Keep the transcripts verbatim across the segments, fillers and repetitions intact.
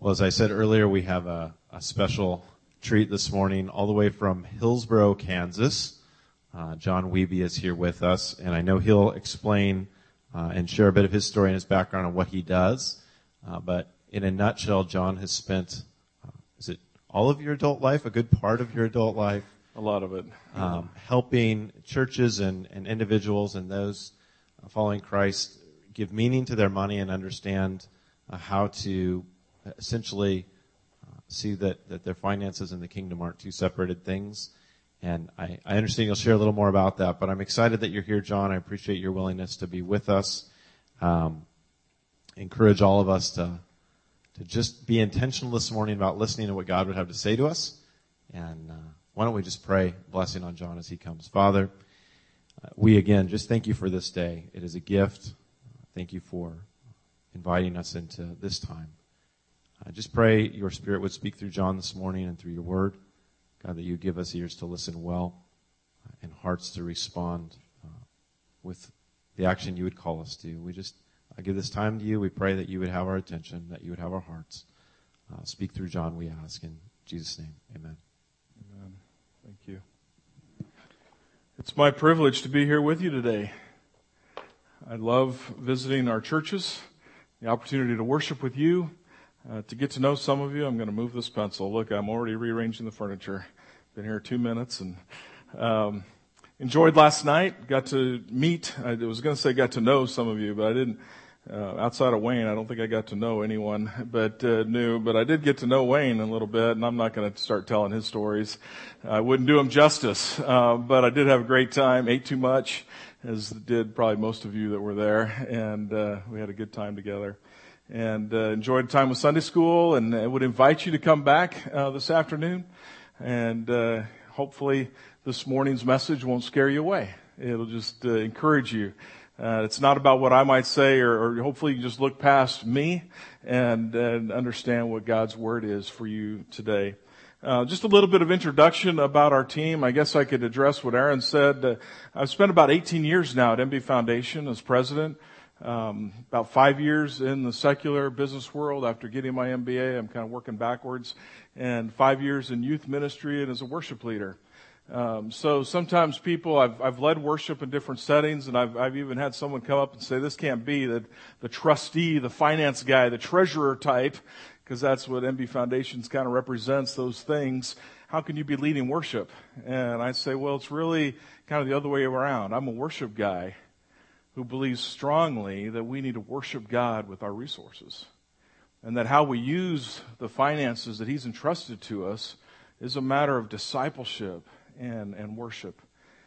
Well, as I said earlier, we have a, a special treat this morning all the way from Hillsboro, Kansas. Uh, John Wiebe is here with us, and I know he'll explain uh, and share a bit of his story and his background on what he does. Uh, but in a nutshell, John has spent, uh, is it all of your adult life, a good part of your adult life? A lot of it. Um, helping churches and, and individuals and those following Christ give meaning to their money and understand uh, how to essentially uh, see that, that their finances and the kingdom aren't two separated things. And I, I understand you'll share a little more about that, but I'm excited that you're here, John. I appreciate your willingness to be with us. Um, encourage all of us to, to just be intentional this morning about listening to what God would have to say to us. And uh, why don't we just pray blessing on John as he comes. Father, uh, we again just thank you for this day. It is a gift. Thank you for inviting us into this time. I just pray your Spirit would speak through John this morning and through your word. God, that you give us ears to listen well and hearts to respond uh, with the action you would call us to. We just, I give this time to you. We pray that you would have our attention, that you would have our hearts. Uh, speak through John, we ask. In Jesus' name, amen. Amen. Thank you. It's my privilege to be here with you today. I love visiting our churches, the opportunity to worship with you. Uh, to get to know some of you, I'm going to move this pencil. Look, I'm already rearranging the furniture. Been here two minutes and um, enjoyed last night. Got to meet, I was going to say got to know some of you, but I didn't. Uh, outside of Wayne, I don't think I got to know anyone but uh, knew. But I did get to know Wayne a little bit, and I'm not going to start telling his stories. I wouldn't do him justice. Uh, but I did have a great time. Ate too much, as did probably most of you that were there, and uh, we had a good time together. And uh, enjoyed time with Sunday school, and I would invite you to come back uh, this afternoon. And uh, hopefully this morning's message won't scare you away. It'll just uh, encourage you. Uh, it's not about what I might say, or, or hopefully you just look past me and, and understand what God's Word is for you today. Uh, just a little bit of introduction about our team. I guess I could address what Aaron said. Uh, I've spent about eighteen years now at M B Foundation as president. Um, about five years in the secular business world after getting my M B A. I'm kind of working backwards. And five years in youth ministry and as a worship leader. Um, so sometimes people, I've, I've led worship in different settings, and I've, I've even had someone come up and say, this can't be the, the trustee, the finance guy, the treasurer type, because that's what M B Foundations kind of represents, those things. How can you be leading worship? And I say, well, it's really kind of the other way around. I'm a worship guy who believes strongly that we need to worship God with our resources. And that how we use the finances that He's entrusted to us is a matter of discipleship and, and worship.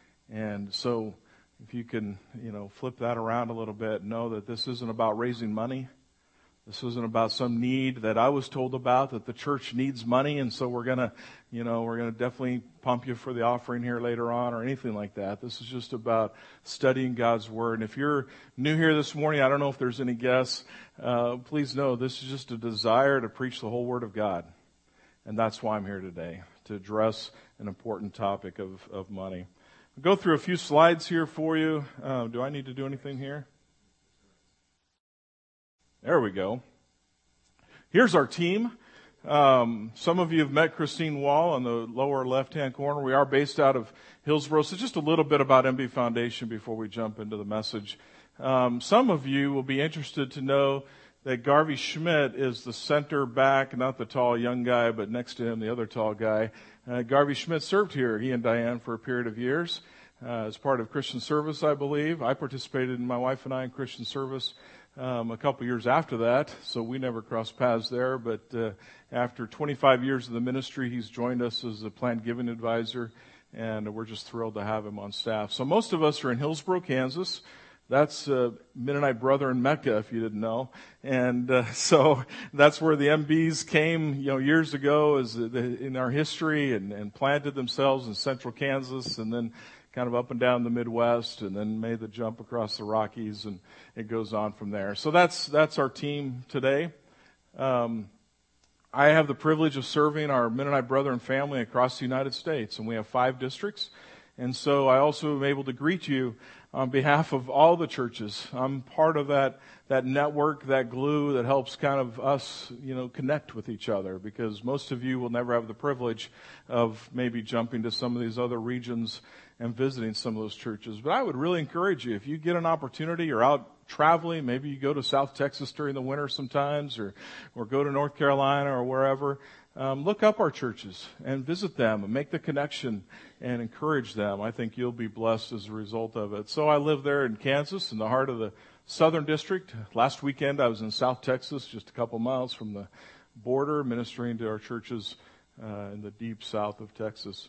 And so if you can, you know, flip that around a little bit, know that this isn't about raising money. This isn't about some need that I was told about, that the church needs money, and so we're going to, you know, we're going to definitely pump you for the offering here later on or anything like that. This is just about studying God's Word. And if you're new here this morning, I don't know if there's any guests, uh, please know this is just a desire to preach the whole Word of God. And that's why I'm here today, to address an important topic of, of money. I'll go through a few slides here for you. Uh, do I need to do anything here? There we go. Here's our team. Um, some of you have met Christine Wall on the lower left-hand corner. We are based out of Hillsboro. So just a little bit about M B Foundation before we jump into the message. Um, some of you will be interested to know that Garvey Schmidt is the center back, not the tall young guy, but next to him, the other tall guy. Uh, Garvey Schmidt served here, he and Diane, for a period of years uh, as part of Christian Service, I believe. I participated, in my wife and I, in Christian Service Um, a couple years after that, so we never crossed paths there. But uh, after twenty-five years of the ministry, he's joined us as a planned giving advisor, and we're just thrilled to have him on staff. So most of us are in Hillsboro, Kansas. That's uh, Mennonite Brethren Mecca, if you didn't know. And uh, so that's where the M Bs came, you know, years ago, as the, in our history, and, and planted themselves in central Kansas, and then kind of up and down the Midwest, and then made the jump across the Rockies, and it goes on from there. So that's that's our team today. Um, I have the privilege of serving our Mennonite Brethren family across the United States, and we have five districts. And so I also am able to greet you on behalf of all the churches. I'm part of that, that network, that glue that helps kind of us, you know, connect with each other, because most of you will never have the privilege of maybe jumping to some of these other regions and visiting some of those churches. But I would really encourage you, if you get an opportunity, you're out traveling, maybe you go to South Texas during the winter sometimes, or, or go to North Carolina or wherever, um, look up our churches and visit them and make the connection and encourage them. I think you'll be blessed as a result of it. So I live there in Kansas, in the heart of the Southern District. Last weekend I was in South Texas, just a couple miles from the border, ministering to our churches uh, in the deep south of Texas.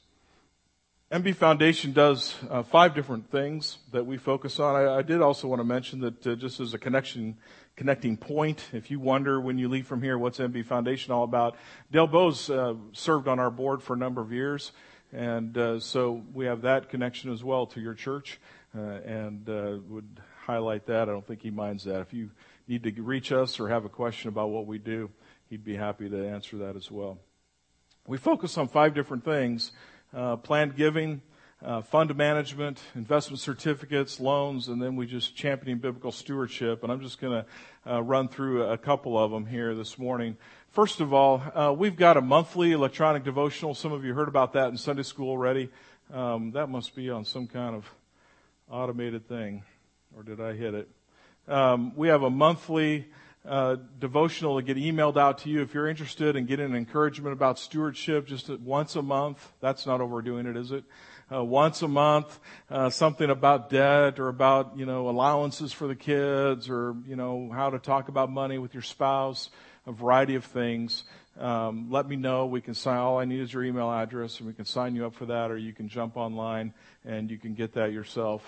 M B Foundation does uh, five different things that we focus on. I, I did also want to mention that uh, just as a connection, connecting point, if you wonder when you leave from here what's M B Foundation all about, Dale Bowes uh, served on our board for a number of years, and uh, so we have that connection as well to your church, uh, and uh, would highlight that. I don't think he minds that. If you need to reach us or have a question about what we do, he'd be happy to answer that as well. We focus on five different things. Uh, planned giving, uh, fund management, investment certificates, loans, and then we just championing biblical stewardship. And I'm just going to uh, run through a couple of them here this morning. First of all, uh, we've got a monthly electronic devotional. Some of you heard about that in Sunday school already. Um, that must be on some kind of automated thing, or did I hit it? Um, we have a monthly Uh, devotional to get emailed out to you if you're interested in getting an encouragement about stewardship just once a month. That's not overdoing it, is it? Uh, once a month, uh, something about debt or about, you know, allowances for the kids, or, you know, how to talk about money with your spouse, a variety of things. Um, let me know. We can sign. All I need is your email address, and we can sign you up for that, or you can jump online and you can get that yourself.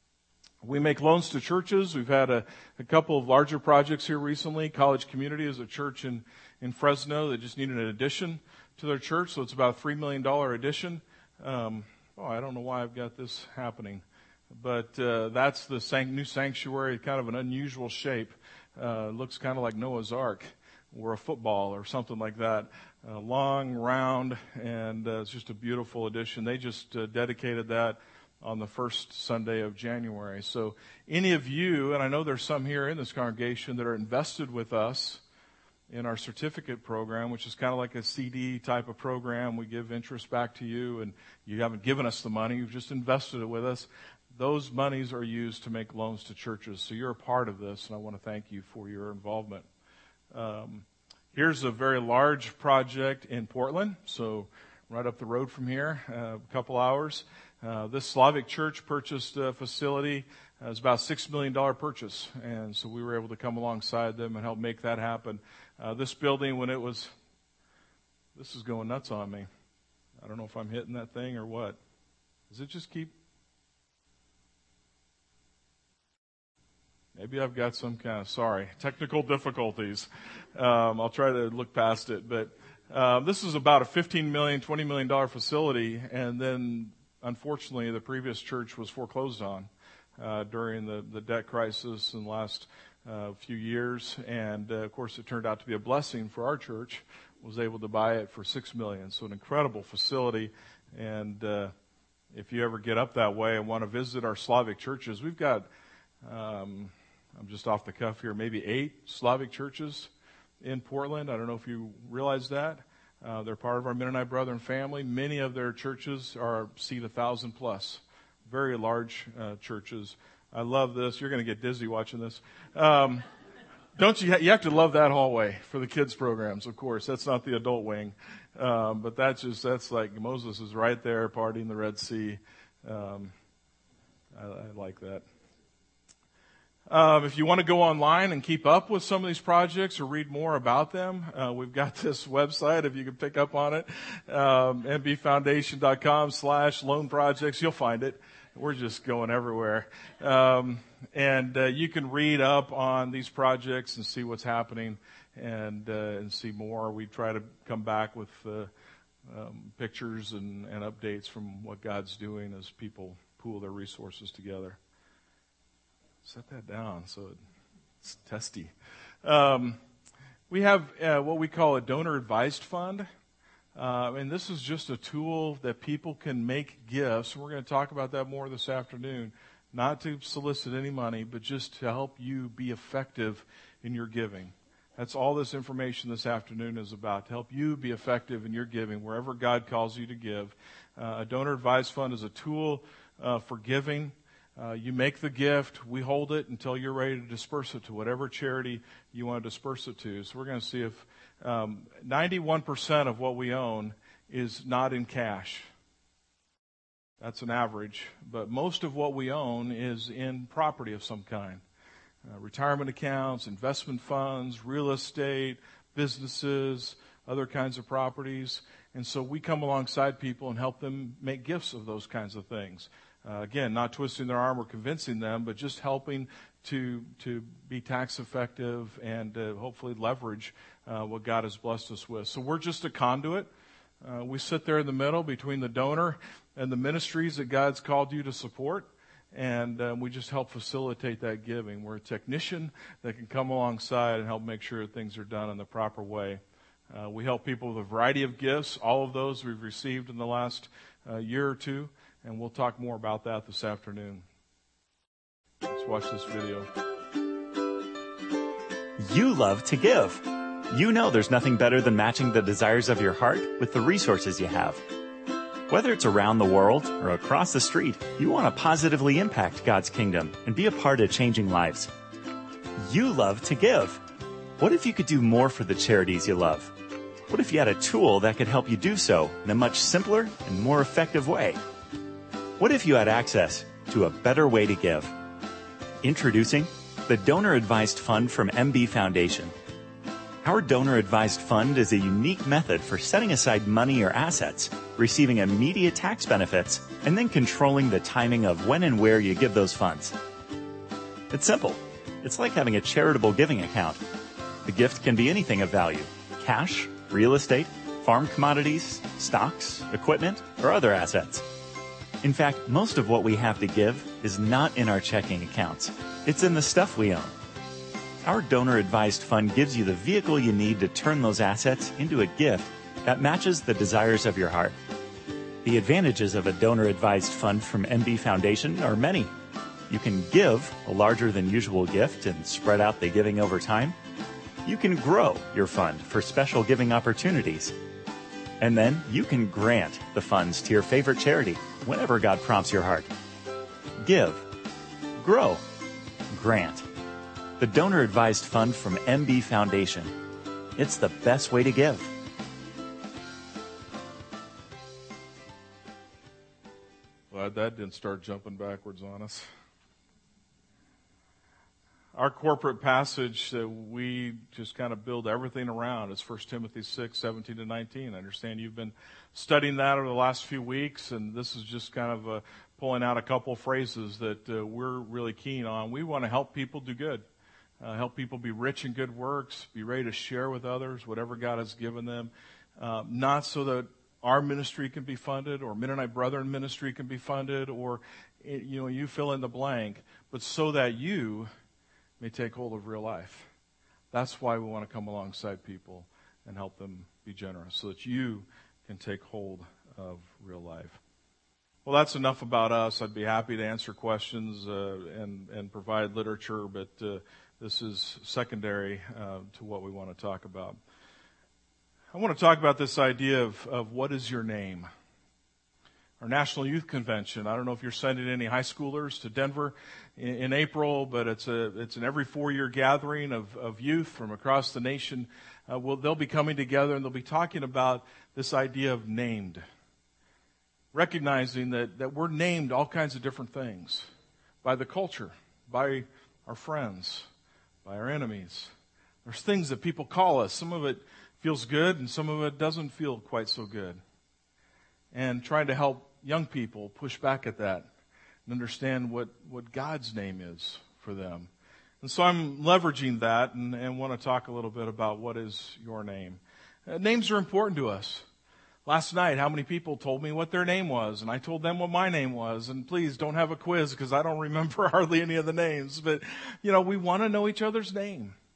We make loans to churches. We've had a, a couple of larger projects here recently. College Community is a church in, in Fresno that just needed an addition to their church, so it's about a three million dollars addition. Um, oh, I don't know why I've got this happening, but uh, that's the san- new sanctuary, kind of an unusual shape. Uh, looks kind of like Noah's Ark or a football or something like that. Uh, long, round, and uh, it's just a beautiful addition. They just uh, dedicated that on the first Sunday of January. So any of you, and I know there's some here in this congregation that are invested with us in our certificate program, which is kind of like a C D type of program. We give interest back to you, and you haven't given us the money. You've just invested it with us. Those monies are used to make loans to churches. So you're a part of this, and I want to thank you for your involvement. Um, here's a very large project in Portland, so right up the road from here, uh, a couple hours. Uh, this Slavic church purchased a facility. Uh, it was about a six million dollars purchase, and so we were able to come alongside them and help make that happen. Uh, this building, when it was, this is going nuts on me. I don't know if I'm hitting that thing or what. Does it just keep? Maybe I've got some kind of, sorry, technical difficulties. Um, I'll try to look past it, but uh, this is about a fifteen million dollars, twenty million dollars facility, and then unfortunately, the previous church was foreclosed on uh, during the, the debt crisis in the last uh, few years. And, uh, of course, it turned out to be a blessing for our church. Was able to buy it for six million dollars. So an incredible facility. And uh, if you ever get up that way and want to visit our Slavic churches, we've got, um, I'm just off the cuff here, maybe eight Slavic churches in Portland. I don't know if you realize that. Uh, they're part of our Mennonite Brethren family. Many of their churches are seat a thousand plus, very large uh, churches. I love this. You're going to get dizzy watching this. Um, don't you? Ha- you have to love that hallway for the kids programs, of course. That's not the adult wing, um, but that's just that's like Moses is right there partying the Red Sea. Um, I, I like that. Um, if you want to go online and keep up with some of these projects or read more about them, uh, we've got this website, if you can pick up on it, um, m b foundation dot com slash loan projects. You'll find it. We're just going everywhere. Um, and uh, you can read up on these projects and see what's happening and uh, and see more. We try to come back with uh, um, pictures and, and updates from what God's doing as people pool their resources together. Set that down so it's testy. Um, we have uh, what we call a donor advised fund. Uh, and this is just a tool that people can make gifts. We're going to talk about that more this afternoon. Not to solicit any money, but just to help you be effective in your giving. That's all this information this afternoon is about, to help you be effective in your giving wherever God calls you to give. Uh, a donor advised fund is a tool uh, for giving. Uh, you make the gift, we hold it until you're ready to disperse it to whatever charity you want to disperse it to. So we're going to see if um, ninety-one percent of what we own is not in cash. That's an average, but most of what we own is in property of some kind. Uh, retirement accounts, investment funds, real estate, businesses, other kinds of properties. And so we come alongside people and help them make gifts of those kinds of things. Uh, again, not twisting their arm or convincing them, but just helping to to be tax effective and uh, hopefully leverage uh, what God has blessed us with. So we're just a conduit. Uh, we sit there in the middle between the donor and the ministries that God's called you to support. And uh, we just help facilitate that giving. We're a technician that can come alongside and help make sure that things are done in the proper way. Uh, we help people with a variety of gifts, all of those we've received in the last uh, year or two. And we'll talk more about that this afternoon. Let's watch this video. You love to give. You know there's nothing better than matching the desires of your heart with the resources you have. Whether it's around the world or across the street, you want to positively impact God's kingdom and be a part of changing lives. You love to give. What if you could do more for the charities you love? What if you had a tool that could help you do so in a much simpler and more effective way? What if you had access to a better way to give? Introducing the Donor Advised Fund from M B Foundation. Our Donor Advised Fund is a unique method for setting aside money or assets, receiving immediate tax benefits, and then controlling the timing of when and where you give those funds. It's simple. It's like having a charitable giving account. The gift can be anything of value: cash, real estate, farm commodities, stocks, equipment, or other assets. In fact, most of what we have to give is not in our checking accounts. It's in the stuff we own. Our Donor Advised Fund gives you the vehicle you need to turn those assets into a gift that matches the desires of your heart. The advantages of a Donor Advised Fund from M B Foundation are many. You can give a larger than usual gift and spread out the giving over time. You can grow your fund for special giving opportunities. And then you can grant the funds to your favorite charity whenever God prompts your heart. Give, grow, grant. The Donor Advised Fund from M B Foundation. It's the best way to give. Glad that didn't start jumping backwards on us. Our corporate passage that we just kind of build everything around is First Timothy six, seventeen to nineteen. I understand you've been studying that over the last few weeks, and this is just kind of uh, pulling out a couple phrases that uh, we're really keen on. We want to help people do good, uh, help people be rich in good works, be ready to share with others whatever God has given them, uh, not so that our ministry can be funded or Mennonite Brethren ministry can be funded or, you know, you fill in the blank, but so that you may take hold of real life. That's why we want to come alongside people and help them be generous, so that you can take hold of real life. Well, that's enough about us. I'd be happy to answer questions uh, and, and provide literature, but uh, this is secondary uh, to what we want to talk about. I want to talk about this idea of, of what is your name? Our National Youth Convention. I don't know if you're sending any high schoolers to Denver in, in April, but it's a it's an every four-year gathering of, of youth from across the nation. Uh, well, they'll be coming together and they'll be talking about this idea of named. Recognizing that, that we're named all kinds of different things by the culture, by our friends, by our enemies. There's things that people call us. Some of it feels good and some of it doesn't feel quite so good. And trying to help young people push back at that and understand what, what God's name is for them. And so I'm leveraging that and, and want to talk a little bit about what is your name. Uh, names are important to us. Last night, how many people told me what their name was, and I told them what my name was. And please don't have a quiz because I don't remember hardly any of the names. But, you know, we want to know each other's name.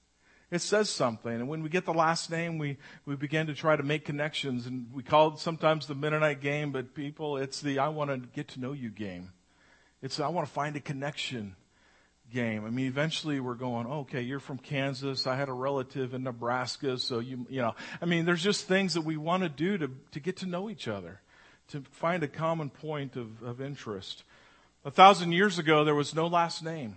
It says something. And when we get the last name, we, we begin to try to make connections. And we call it sometimes the Mennonite game, but people, it's the I want to get to know you game. It's the I want to find a connection game. I mean, eventually we're going, okay, you're from Kansas. I had a relative in Nebraska. So you, you know, I mean, there's just things that we want to do to, to get to know each other, to find a common point of, of interest. A thousand years ago, there was no last name.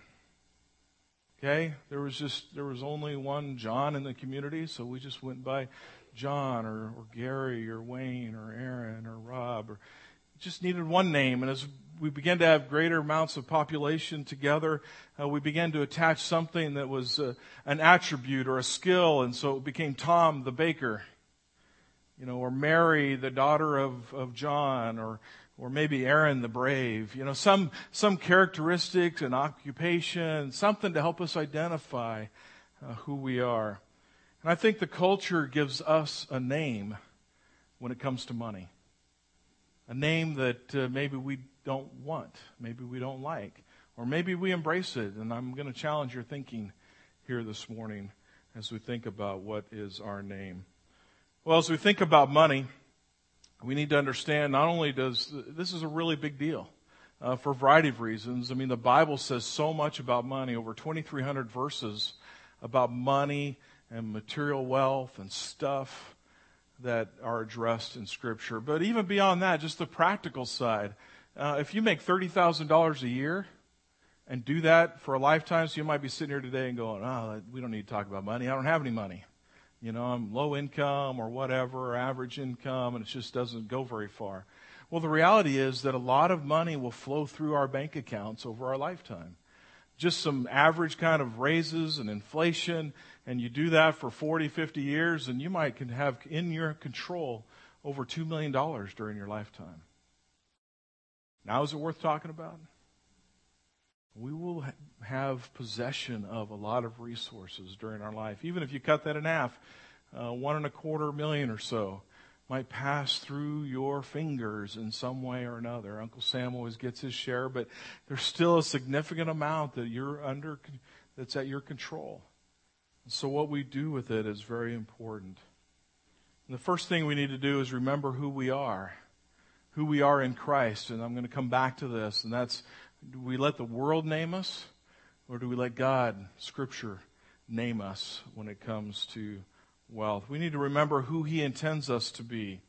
Okay, there was just, there was only one John in the community, so we just went by John or, or Gary or Wayne or Aaron or Rob, or just needed one name. And as we began to have greater amounts of population together, uh, we began to attach something that was uh, an attribute or a skill, and so it became Tom the baker, you know, or Mary the daughter of, of John, or Or maybe Aaron the brave, you know, some, some characteristics and occupation, something to help us identify uh, who we are. And I think the culture gives us a name when it comes to money. A name that uh, maybe we don't want, maybe we don't like, or maybe we embrace it. And I'm going to challenge your thinking here this morning as we think about what is our name. Well, as we think about money, we need to understand not only does, this is a really big deal uh, for a variety of reasons. I mean, the Bible says so much about money, over twenty-three hundred verses about money and material wealth and stuff that are addressed in Scripture. But even beyond that, just the practical side. Uh, if you make thirty thousand dollars a year and do that for a lifetime, so you might be sitting here today and going, oh, we don't need to talk about money. I don't have any money. You know, I'm low income or whatever, or average income, and it just doesn't go very far. Well, the reality is that a lot of money will flow through our bank accounts over our lifetime. Just some average kind of raises and inflation, and you do that for forty, fifty years, and you might can have in your control over two million dollars during your lifetime. Now, is it worth talking about? We will have possession of a lot of resources during our life. Even if you cut that in half, uh, one and a quarter million or so might pass through your fingers in some way or another. Uncle Sam always gets his share, but there's still a significant amount that you're under, that's at your control. And so what we do with it is very important. And the first thing we need to do is remember who we are, who we are in Christ. And I'm going to come back to this, and that's, do we let the world name us, or do we let God, Scripture, name us when it comes to wealth? We need to remember who He intends us to be.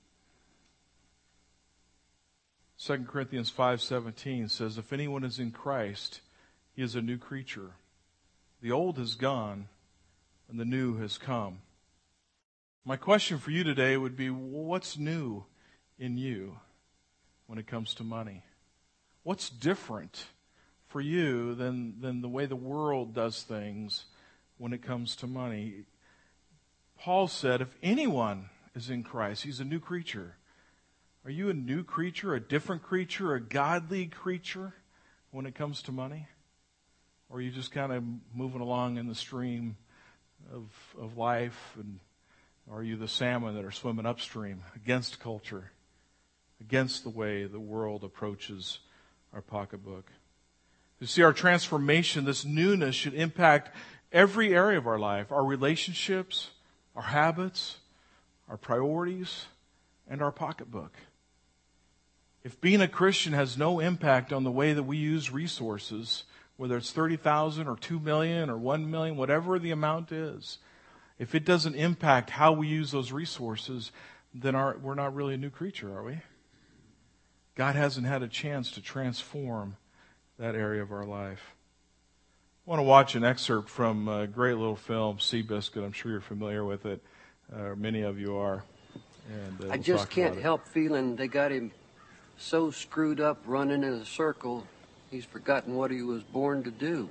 Second Corinthians five seventeen says, if anyone is in Christ, he is a new creature. The old has gone, and the new has come. My question for you today would be, what's new in you when it comes to money? What's different for you than, than the way the world does things when it comes to money? Paul said, if anyone is in Christ, he's a new creature. Are you a new creature, a different creature, a godly creature when it comes to money? Or are you just kind of moving along in the stream of, of life? And are you the salmon that are swimming upstream against culture, against the way the world approaches our pocketbook? You see, our transformation, this newness, should impact every area of our life, our relationships, our habits, our priorities, and our pocketbook. If being a Christian has no impact on the way that we use resources, whether it's thirty thousand or two million or one million, whatever the amount is, if it doesn't impact how we use those resources, then our, we're not really a new creature, are we? God hasn't had a chance to transform that area of our life. I want to watch an excerpt from a great little film, Seabiscuit. I'm sure you're familiar with it. Uh, many of you are. And, uh, I we'll just talk can't about it. help feeling they got him so screwed up running in a circle, he's forgotten what he was born to do.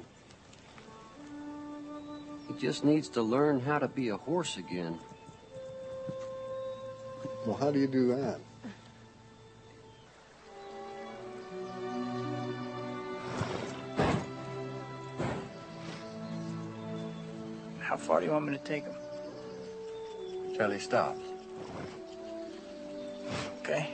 He just needs to learn how to be a horse again. Well, how do you do that? How far do you want me to take him? Till he stops. Okay.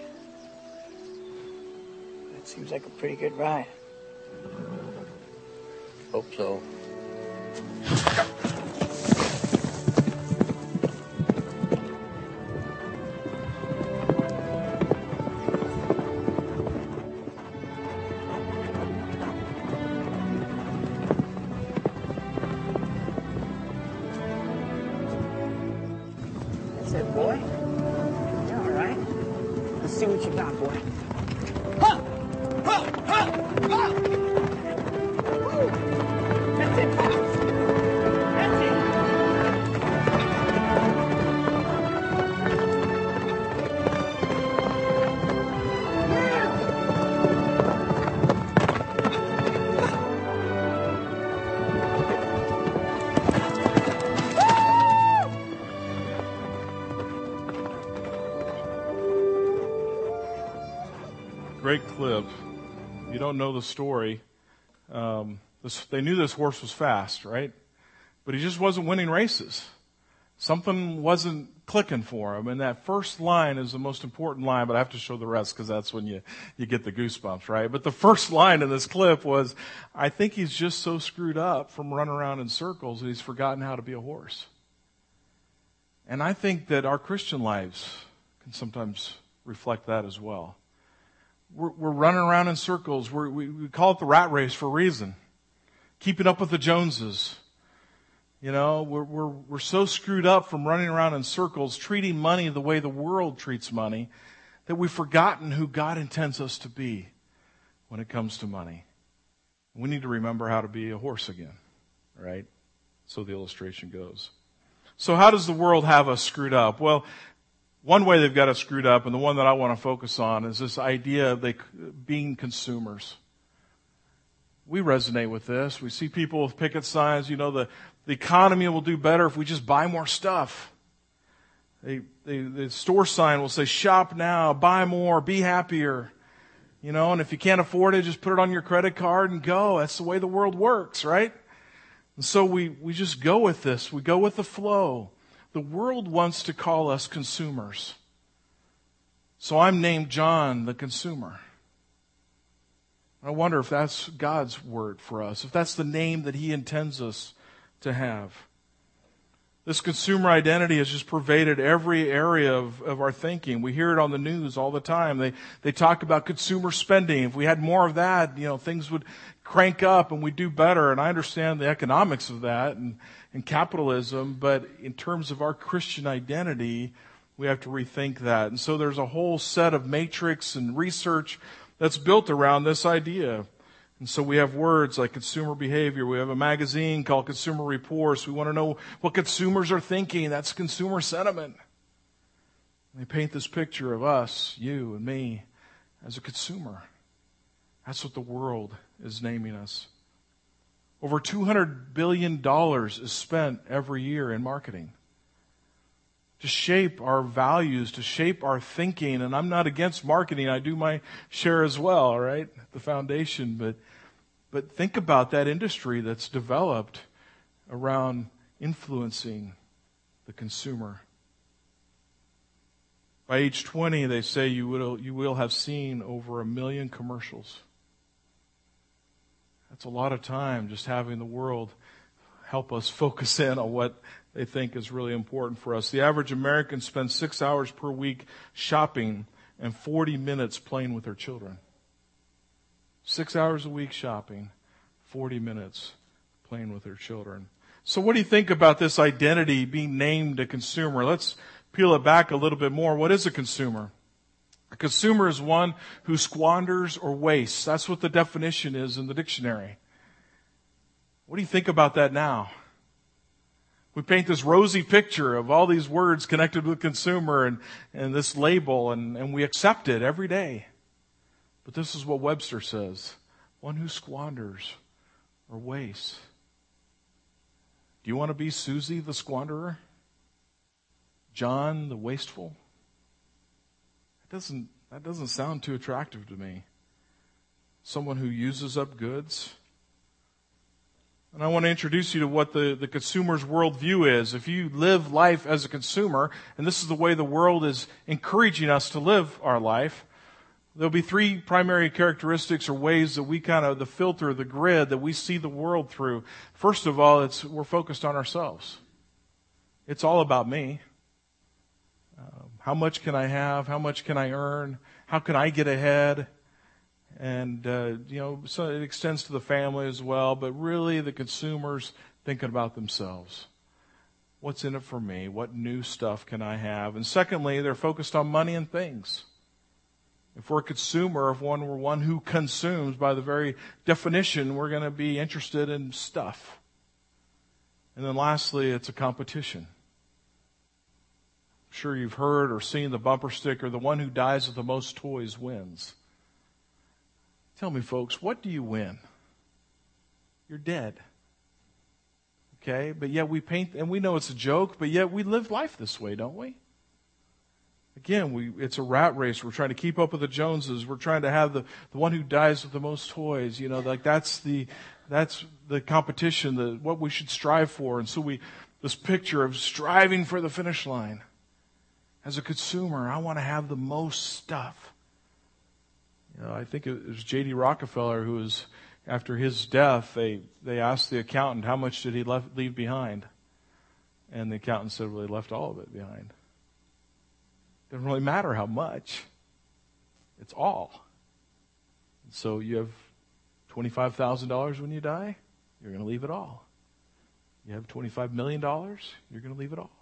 That seems like a pretty good ride. Hope so. see what you got, boy. Huh! Huh! Huh! Huh! Woo! That's it, Pops. That's it. Great clip. If you don't know the story, um, this, they knew this horse was fast, right? But he just wasn't winning races. Something wasn't clicking for him. And that first line is the most important line, but I have to show the rest because that's when you, you get the goosebumps, right? But the first line in this clip was, I think he's just so screwed up from running around in circles that he's forgotten how to be a horse. And I think that our Christian lives can sometimes reflect that as well. We're, we're running around in circles. We're, we, we call it the rat race for a reason. Keeping up with the Joneses. You know, we're, we're, we're so screwed up from running around in circles, treating money the way the world treats money, that we've forgotten who God intends us to be when it comes to money. We need to remember how to be a horse again, right? So the illustration goes. So how does the world have us screwed up? Well, one way they've got us screwed up, and the one that I want to focus on, is this idea of they, being consumers. We resonate with this. We see people with picket signs, you know, the, the economy will do better if we just buy more stuff. They, they, the store sign will say, shop now, buy more, be happier. You know, and if you can't afford it, just put it on your credit card and go. That's the way the world works, right? And so we, we just go with this. We go with the flow. The world wants to call us consumers. So I'm named John, the consumer. I wonder if that's God's word for us, if that's the name that He intends us to have. This consumer identity has just pervaded every area of, of our thinking. We hear it on the news all the time. They they talk about consumer spending. If we had more of that, you know, things would crank up and we'd do better. And I understand the economics of that and, and capitalism, but in terms of our Christian identity, we have to rethink that. And so there's a whole set of matrix and research that's built around this idea. And so we have words like consumer behavior. We have a magazine called Consumer Reports. We want to know what consumers are thinking. That's consumer sentiment. And they paint this picture of us, you and me, as a consumer. That's what the world is naming us. Over two hundred billion dollars is spent every year in marketing to shape our values, to shape our thinking. And I'm not against marketing. I do my share as well, all right, the foundation. But but think about that industry that's developed around influencing the consumer. By age twenty, they say you will, you will have seen over a million commercials. That's a lot of time just having the world help us focus in on what they think is really important for us. The average American spends six hours per week shopping and forty minutes playing with their children. Six hours a week shopping, forty minutes playing with their children. So what do you think about this identity being named a consumer? Let's peel it back a little bit more. What is a consumer? A consumer is one who squanders or wastes. That's what the definition is in the dictionary. What do you think about that now? We paint this rosy picture of all these words connected with consumer and, and this label, and, and we accept it every day. But this is what Webster says. One who squanders or wastes. Do you want to be Susie the squanderer? John the wasteful? That doesn't, that doesn't sound too attractive to me. Someone who uses up goods. And I want to introduce you to what the, the consumer's worldview is. If you live life as a consumer, and this is the way the world is encouraging us to live our life, there'll be three primary characteristics or ways that we kind of, the filter, the grid that we see the world through. First of all, it's we're focused on ourselves. It's all about me. Uh, how much can I have? How much can I earn? How can I get ahead? And, uh, you know, so it extends to the family as well, but really the consumer's thinking about themselves. What's in it for me? What new stuff can I have? And secondly, they're focused on money and things. If we're a consumer, if one, we're one who consumes, by the very definition, we're going to be interested in stuff. And then lastly, it's a competition. I'm sure you've heard or seen the bumper sticker, the one who dies with the most toys wins. Tell me, folks, what do you win? You're dead. Okay? But yet we paint, and we know it's a joke, but yet we live life this way, don't we? Again, we, it's a rat race. We're trying to keep up with the Joneses. We're trying to have the, the one who dies with the most toys. You know, like that's the, that's the competition, the, what we should strive for. And so we, this picture of striving for the finish line. As a consumer, I want to have the most stuff. You know, I think it was J D Rockefeller who was, after his death, they, they asked the accountant, how much did he left, leave behind? And the accountant said, well, he left all of it behind. Doesn't really matter how much. It's all. So you have twenty-five thousand dollars when you die, you're going to leave it all. You have twenty-five million dollars, you're going to leave it all.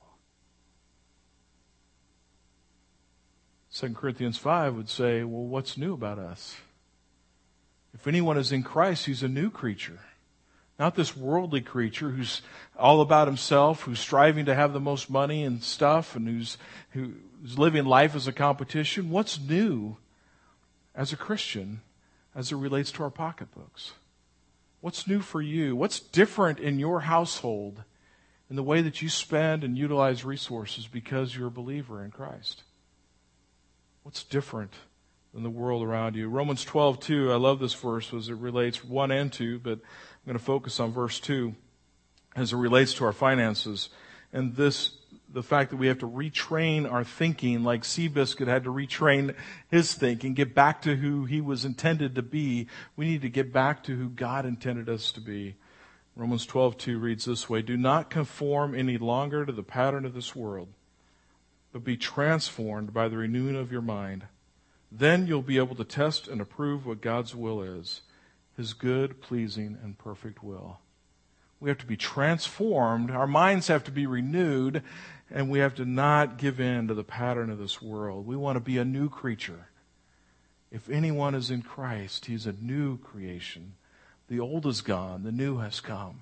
Second Corinthians five would say, well, what's new about us? If anyone is in Christ, he's a new creature. Not this worldly creature who's all about himself, who's striving to have the most money and stuff, and who's, who's living life as a competition. What's new as a Christian as it relates to our pocketbooks? What's new for you? What's different in your household in the way that you spend and utilize resources because you're a believer in Christ? What's different than the world around you? Romans twelve two, I love this verse as it relates one and two, but I'm going to focus on verse two as it relates to our finances. And this, the fact that we have to retrain our thinking like Seabiscuit had to retrain his thinking, get back to who he was intended to be. We need to get back to who God intended us to be. Romans twelve two reads this way, do not conform any longer to the pattern of this world, but be transformed by the renewing of your mind. Then you'll be able to test and approve what God's will is, His good, pleasing, and perfect will. We have to be transformed. Our minds have to be renewed, and we have to not give in to the pattern of this world. We want to be a new creature. If anyone is in Christ, he's a new creation. The old is gone, the new has come.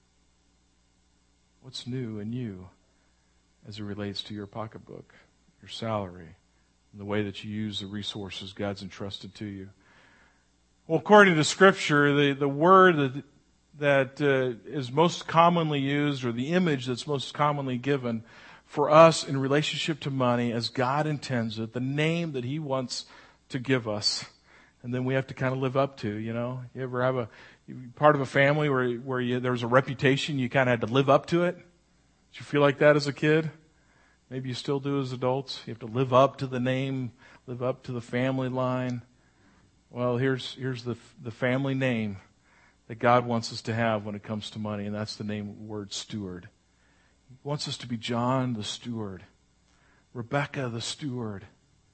What's new in you as it relates to your pocketbook, your salary, and the way that you use the resources God's entrusted to you? Well, according to Scripture, the, the word that, that uh, is most commonly used, or the image that's most commonly given for us in relationship to money as God intends it, the name that He wants to give us, and then we have to kind of live up to, you know? You ever have a part of a family where, where you, there was a reputation, you kind of had to live up to it? Did you feel like that as a kid? Maybe you still do as adults. You have to live up to the name, live up to the family line. Well, here's here's the the family name that God wants us to have when it comes to money, and that's the name word steward. He wants us to be John the steward, Rebecca the steward,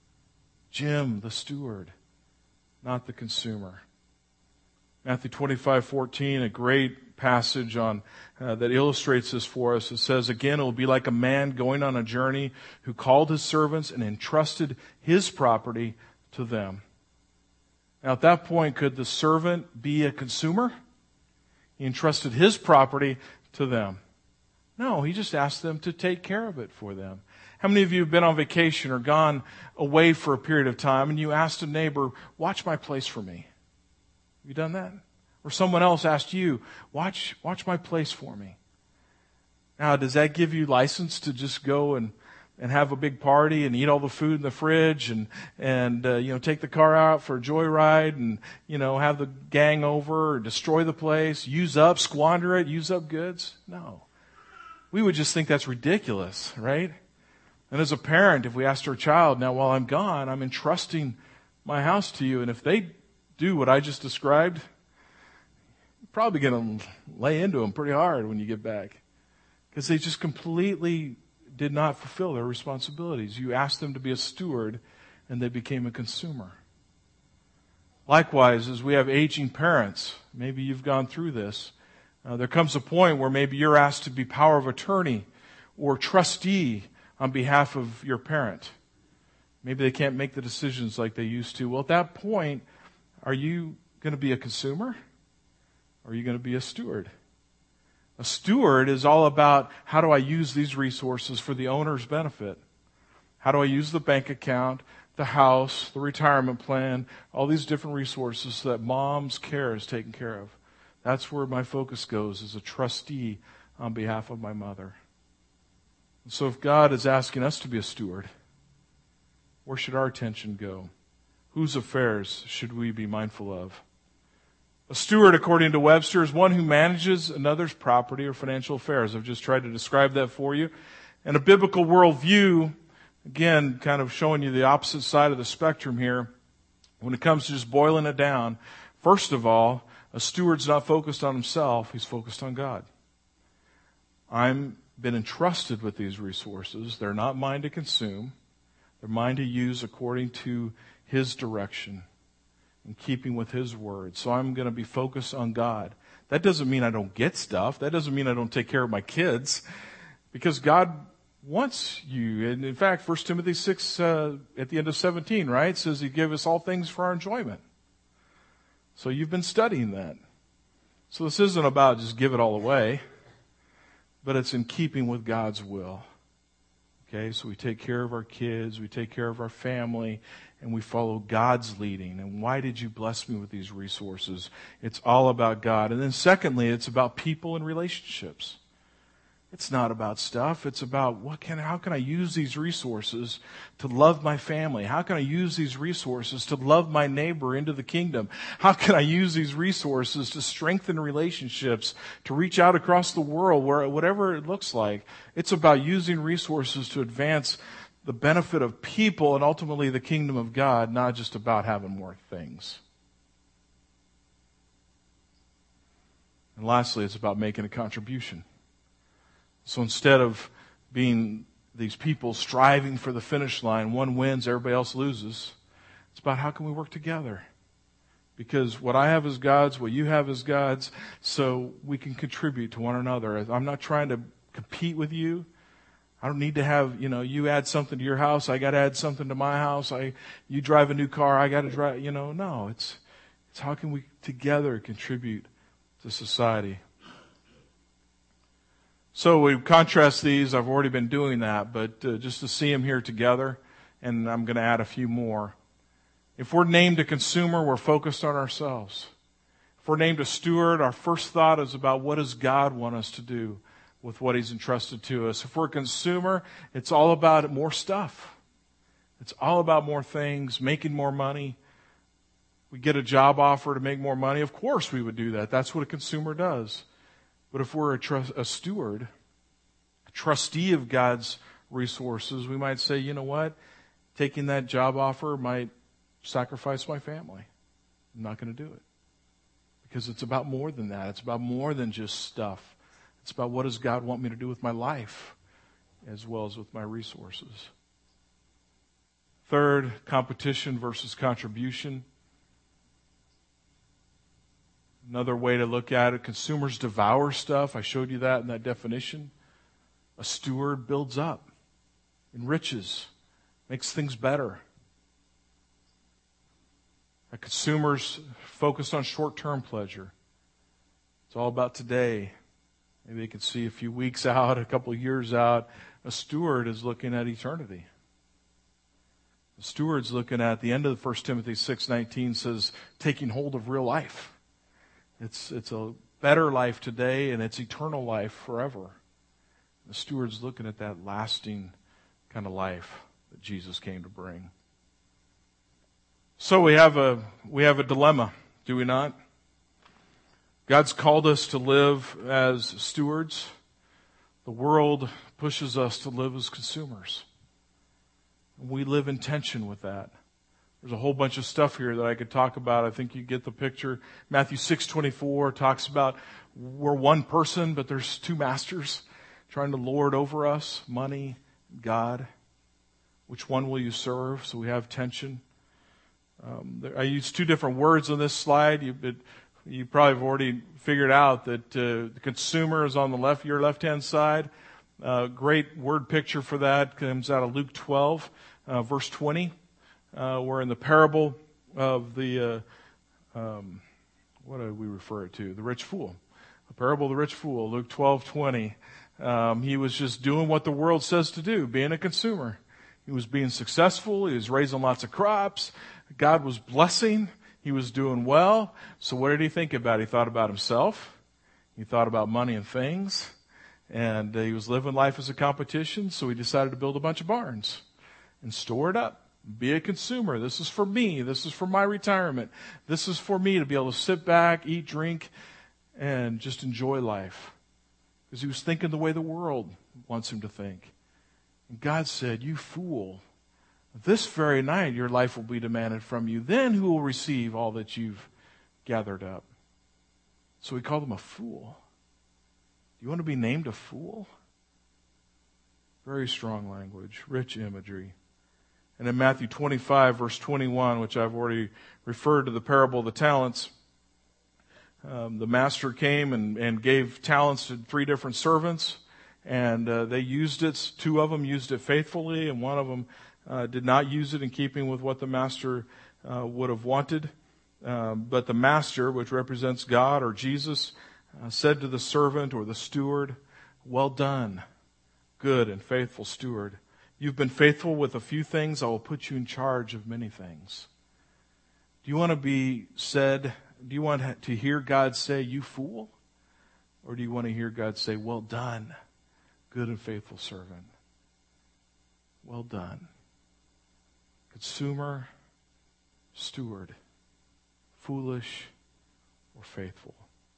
Jim the steward, not the consumer. Matthew twenty-five fourteen, a great passage on uh, that illustrates this for us. It says, again, it will be like a man going on a journey who called his servants and entrusted his property to them. Now, at that point, could the servant be a consumer? He entrusted his property to them. No, he just asked them to take care of it for them. How many of you have been on vacation or gone away for a period of time and you asked a neighbor, watch my place for me? Have you done that? Or someone else asked you, watch, watch my place for me. Now, does that give you license to just go and, and have a big party and eat all the food in the fridge and, and uh, you know, take the car out for a joyride and, you know, have the gang over or destroy the place, use up, squander it, use up goods? No. We would just think that's ridiculous, right? And as a parent, if we asked our child, now while I'm gone, I'm entrusting my house to you, and if they do what I just described, you're probably going to lay into them pretty hard when you get back, because they just completely did not fulfill their responsibilities. You asked them to be a steward, and they became a consumer. Likewise, as we have aging parents, maybe you've gone through this, uh, there comes a point where maybe you're asked to be power of attorney or trustee on behalf of your parent. Maybe they can't make the decisions like they used to. Well, at that point, are you going to be a consumer? Or are you going to be a steward? A steward is all about, how do I use these resources for the owner's benefit? How do I use the bank account, the house, the retirement plan, all these different resources so that mom's care is taken care of? That's where my focus goes as a trustee on behalf of my mother. And so if God is asking us to be a steward, where should our attention go? Whose affairs should we be mindful of? A steward, according to Webster, is one who manages another's property or financial affairs. I've just tried to describe that for you. And a biblical worldview, again, kind of showing you the opposite side of the spectrum here, when it comes to just boiling it down, first of all, a steward's not focused on himself, he's focused on God. I've been entrusted with these resources. They're not mine to consume. They're mine to use according to His direction, in keeping with His word. So I'm going to be focused on God. That doesn't mean I don't get stuff. That doesn't mean I don't take care of my kids. Because God wants you. And in fact, First Timothy six, uh, at the end of seventeen, right, says He gave us all things for our enjoyment. So you've been studying that. So this isn't about just give it all away, but it's in keeping with God's will. Okay, so we take care of our kids, we take care of our family, and we follow God's leading. And why did you bless me with these resources? It's all about God. And then secondly, it's about people and relationships. It's not about stuff. It's about what can, how can I use these resources to love my family? How can I use these resources to love my neighbor into the kingdom? How can I use these resources to strengthen relationships, to reach out across the world, where whatever it looks like? It's about using resources to advance the benefit of people and ultimately the kingdom of God, not just about having more things. And lastly, it's about making a contribution. So instead of being these people striving for the finish line, one wins, everybody else loses, it's about how can we work together? Because what I have is God's, what you have is God's, so we can contribute to one another. I'm not trying to compete with you. I don't need to have, you know, you add something to your house, I got to add something to my house. I, you drive a new car, I got to drive, you know, no. It's, it's how can we together contribute to society? So we contrast these. I've already been doing that, but uh, just to see them here together, and I'm going to add a few more. If we're named a consumer, we're focused on ourselves. If we're named a steward, our first thought is about what does God want us to do with what He's entrusted to us. If we're a consumer, it's all about more stuff. It's all about more things, making more money. We get a job offer to make more money. Of course we would do that. That's what a consumer does. But if we're a, trust, a steward, a trustee of God's resources, we might say, you know what? Taking that job offer might sacrifice my family. I'm not going to do it. Because it's about more than that. It's about more than just stuff. It's about what does God want me to do with my life as well as with my resources. Third, competition versus contribution. Another way to look at it, consumers devour stuff. I showed you that in that definition. A steward builds up, enriches, makes things better. A consumer's focused on short-term pleasure. It's all about today. Maybe they can see a few weeks out, a couple of years out. A steward is looking at eternity. The steward's looking at the end of First Timothy six nineteen says, taking hold of real life. It's it's a better life today, and it's eternal life forever. The steward's looking at that lasting kind of life that Jesus came to bring. So we have a we have a dilemma, do we not? God's called us to live as stewards. The world pushes us to live as consumers. We live in tension with that. There's a whole bunch of stuff here that I could talk about. I think you get the picture. Matthew six twenty-four talks about we're one person, but there's two masters trying to lord over us, money, God. Which one will you serve? So we have tension. Um, there, I used two different words on this slide. You, it, you probably have already figured out that uh, the consumer is on the left, your left-hand side. Uh, great word picture for that comes out of Luke twelve. uh, verse twenty. Uh, we're in the parable of the, uh, um, what do we refer it to? The rich fool. The parable of the rich fool, Luke twelve twenty. Um, he was just doing what the world says to do, being a consumer. He was being successful. He was raising lots of crops. God was blessing. He was doing well. So what did he think about? He thought about himself. He thought about money and things. And uh, he was living life as a competition, so he decided to build a bunch of barns and store it up. Be a consumer. This is for me. This is for my retirement. This is for me to be able to sit back, eat, drink, and just enjoy life. Because he was thinking the way the world wants him to think. And God said, you fool, this very night your life will be demanded from you. Then who will receive all that you've gathered up? So he called him a fool. Do you want to be named a fool? Very strong language, rich imagery. And in Matthew twenty-five, verse twenty-one, which I've already referred to the parable of the talents, um, the master came and, and gave talents to three different servants, and uh, they used it. Two of them used it faithfully, and one of them uh, did not use it in keeping with what the master uh, would have wanted. Um, but the master, which represents God or Jesus, uh, said to the servant or the steward, well done, good and faithful steward. You've been faithful with a few things. I will put you in charge of many things. Do you want to be said, do you want to hear God say, you fool? Or do you want to hear God say, well done, good and faithful servant? Well done. Consumer, steward, foolish or faithful.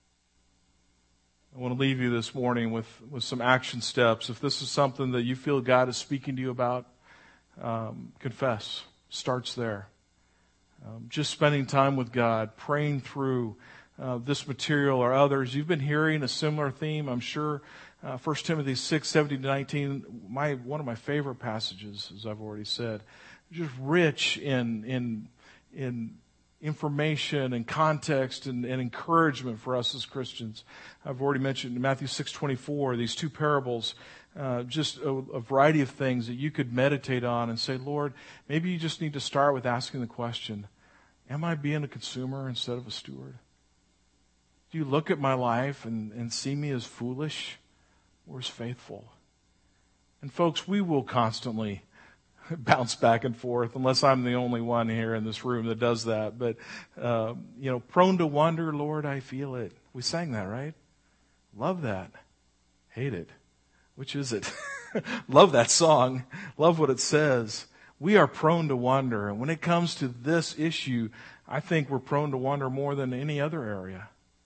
I want to leave you this morning with, with some action steps. If this is something that you feel God is speaking to you about, um, confess. Starts there. Um, just spending time with God, praying through uh, this material or others. You've been hearing a similar theme, I'm sure. Uh, First Timothy six, seventeen to nineteen, my, one of my favorite passages, as I've already said. Just rich in, in, in information and context and, and encouragement for us as Christians. I've already mentioned in Matthew six twenty-four, these two parables, uh, just a, a variety of things that you could meditate on and say, Lord, maybe you just need to start with asking the question, am I being a consumer instead of a steward? Do you look at my life and, and see me as foolish or as faithful? And folks, we will constantly bounce back and forth, unless I'm the only one here in this room that does that. But, uh, you know, prone to wonder, Lord, I feel it. We sang that, right? Love that. Hate it. Which is it? Love that song. Love what it says. We are prone to wonder. And when it comes to this issue, I think we're prone to wonder more than any other area.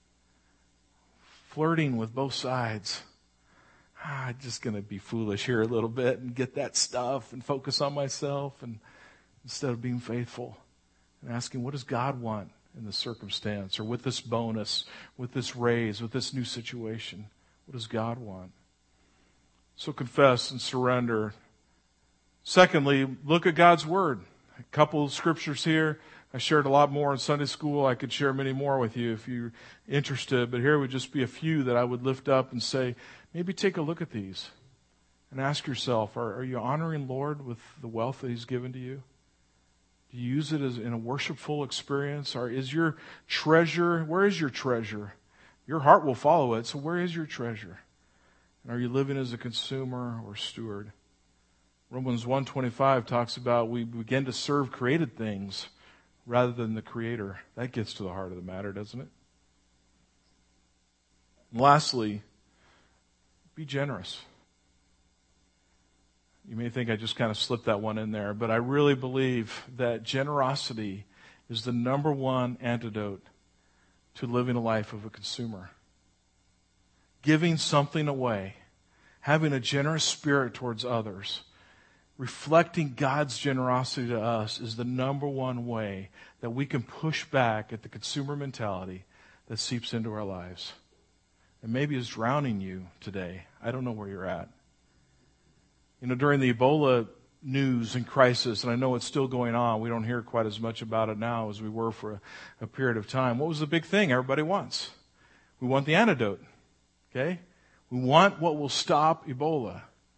Flirting with both sides. I'm just going to be foolish here a little bit and get that stuff and focus on myself, and instead of being faithful and asking, what does God want in this circumstance or with this bonus, with this raise, with this new situation? What does God want? So confess and surrender. Secondly, look at God's Word. A couple of scriptures here. I shared a lot more in Sunday school. I could share many more with you if you're interested, but here would just be a few that I would lift up and say, maybe take a look at these and ask yourself, are, are you honoring Lord with the wealth that He's given to you? Do you use it as in a worshipful experience? Or is your treasure, where is your treasure? Your heart will follow it, so where is your treasure? And are you living as a consumer or steward? Romans one twenty-five talks about we begin to serve created things rather than the Creator. That gets to the heart of the matter, doesn't it? And lastly, be generous. You may think I just kind of slipped that one in there, but I really believe that generosity is the number one antidote to living a life of a consumer. Giving something away, having a generous spirit towards others, reflecting God's generosity to us is the number one way that we can push back at the consumer mentality that seeps into our lives. And maybe is drowning you today. I don't know where you're at. You know, during the Ebola news and crisis, and I know it's still going on, we don't hear quite as much about it now as we were for a, a period of time. What was the big thing everybody wants? We want the antidote. Okay? We want what will stop Ebola.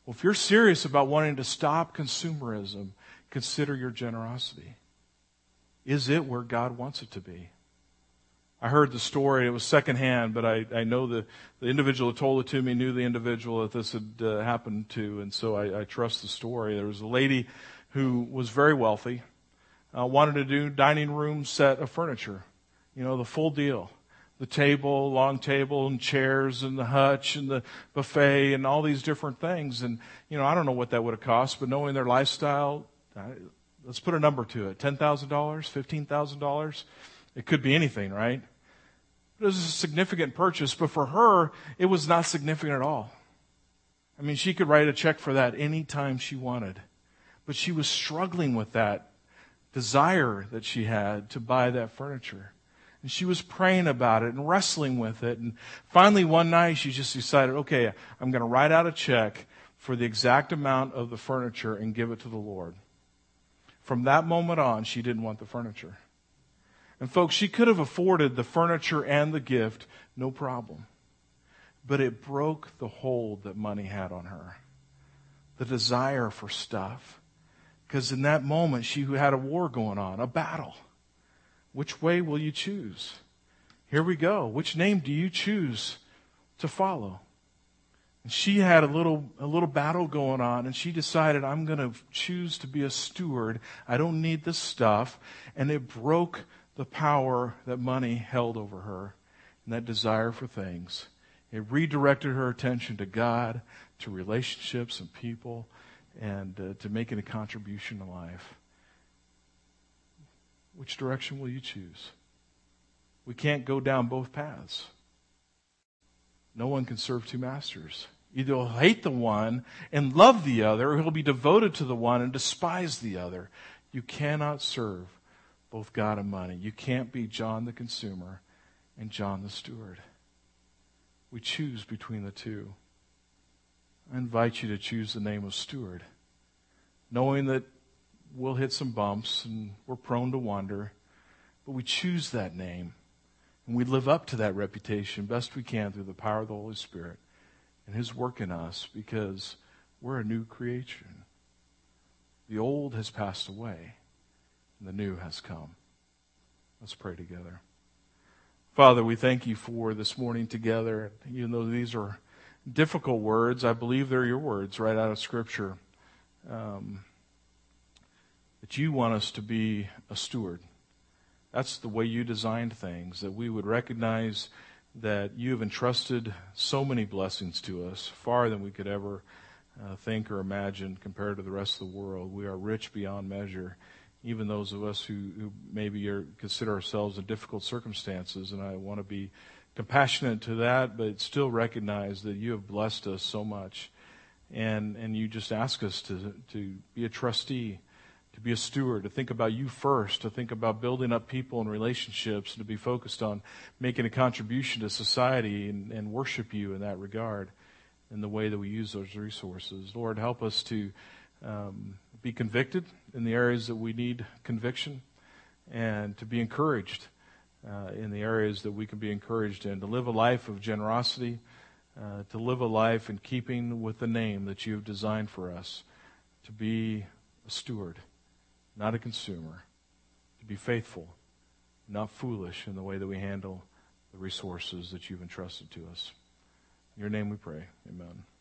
Well, if you're serious about wanting to stop consumerism, consider your generosity. Is it where God wants it to be? I heard the story. It was secondhand, but I, I know the, the individual who told it to me knew the individual that this had uh, happened to, and so I, I trust the story. There was a lady who was very wealthy, uh, wanted to do dining room set of furniture, you know, the full deal. The table, long table, and chairs, and the hutch, and the buffet, and all these different things. And, you know, I don't know what that would have cost, but knowing their lifestyle, I, let's put a number to it. ten thousand dollars, fifteen thousand dollars. It could be anything, right? It was a significant purchase, but for her, it was not significant at all. I mean, she could write a check for that any time she wanted. But she was struggling with that desire that she had to buy that furniture. And she was praying about it and wrestling with it. And finally one night she just decided, okay, I'm going to write out a check for the exact amount of the furniture and give it to the Lord. From that moment on, she didn't want the furniture. And folks, she could have afforded the furniture and the gift, no problem. But it broke the hold that money had on her. The desire for stuff. Because in that moment, she had a war going on, a battle. Which way will you choose? Here we go. Which name do you choose to follow? And she had a little a little battle going on, and she decided, I'm going to choose to be a steward. I don't need this stuff. And it broke the power that money held over her and that desire for things. It redirected her attention to God, to relationships and people, and uh, to making a contribution to life. Which direction will you choose? We can't go down both paths. No one can serve two masters. Either he'll hate the one and love the other, or he'll be devoted to the one and despise the other. You cannot serve both God and money. You can't be John the consumer and John the steward. We choose between the two. I invite you to choose the name of steward, knowing that we'll hit some bumps and we're prone to wander, but we choose that name and we live up to that reputation best we can through the power of the Holy Spirit and His work in us, because we're a new creation. The old has passed away and the new has come. Let's pray together. Father, we thank you for this morning together. Even though these are difficult words, I believe they're your words right out of Scripture. Um, that you want us to be a steward. That's the way you designed things, that we would recognize that you have entrusted so many blessings to us, far than we could ever uh, think or imagine compared to the rest of the world. We are rich beyond measure, even those of us who, who maybe are, consider ourselves in difficult circumstances, and I want to be compassionate to that, but still recognize that you have blessed us so much, and, and you just ask us to, to be a trustee, to be a steward, to think about you first, to think about building up people and relationships, and to be focused on making a contribution to society and, and worship you in that regard, in the way that we use those resources. Lord, help us to um, be convicted in the areas that we need conviction, and to be encouraged uh, in the areas that we can be encouraged in, to live a life of generosity, uh, to live a life in keeping with the name that you have designed for us, to be a steward, not a consumer, to be faithful, not foolish in the way that we handle the resources that you've entrusted to us. In your name we pray. Amen.